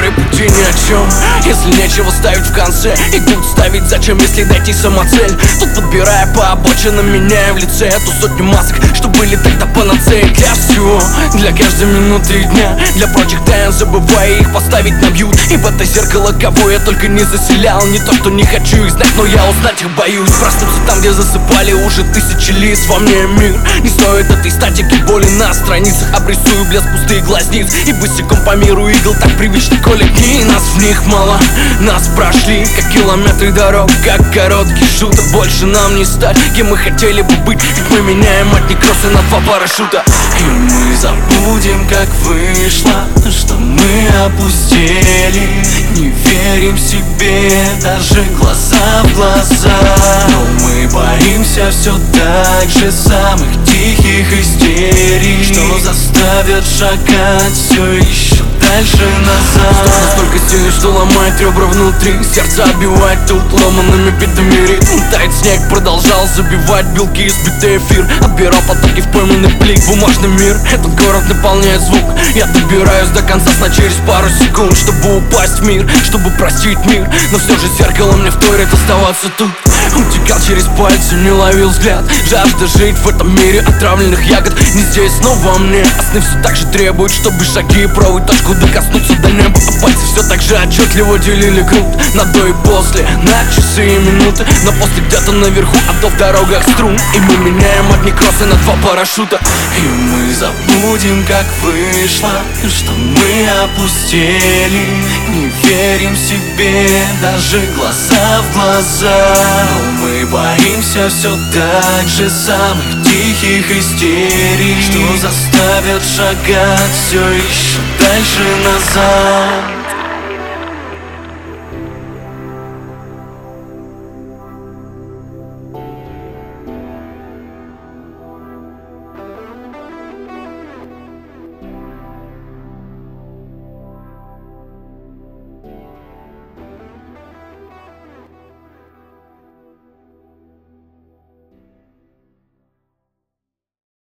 Старые пути ни о чем, если нечего ставить в конце. И тут ставить зачем, если дойти самоцель? Тут подбирая по обочинам, меняя в лице эту сотню масок, что были тогда панацеей для всего, для каждой минуты и дня. Для прочих тайн, забывая их поставить на бьют. И в это зеркало, кого я только не заселял. Не то, что не хочу их знать, но я узнать их боюсь. Проснуться там, где засыпали уже тысячи лиц. Во мне мир не стоит этой статики боли. На страницах обрисую блеск пустых глазниц и босиком по миру игл так привычны коллектив. Нас в них мало, нас прошли как километры дорог, как короткий шутер. Больше нам не стать, кем мы хотели бы быть, ведь мы меняем одни кроссы на два парашюта. И мы забудем, как вышло, что мы опустели. Не верим себе, даже глаза в глаза. Но мы боимся все так же самых тихих истерий, что заставят шагать все еще дальше назад. Вздох настолько сильный, что ломает ребра внутри. Сердце отбивает тут ломанными битами ритм. Тает снег, продолжал забивать белки, избитый эфир. Отбирал потоки в пойманный блик. Бумажный мир, этот город наполняет звук. Я добираюсь до конца сна через пару секунд, чтобы упасть в мир, чтобы простить мир. Но все же зеркало мне вторит оставаться тут. Утекал через пальцы, не ловил взгляд. Жажда жить в этом мире отравленных ягод. Не здесь снова мне, а сны все так же требуют, чтобы шаги и правую точку докоснуться до неба. А пальцы все так же отчетливо делили круг на до и после, на часы и минуты. Но после где-то наверху, а то в дорогах струн. И мы меняем одни кроссы на два парашюта. И мы забудем, как вышло, что мы опустели. Не верим себе, даже глаза в глаза. Но мы боимся все так же самых тихих истерий, что заставят шагать все еще дальше назад.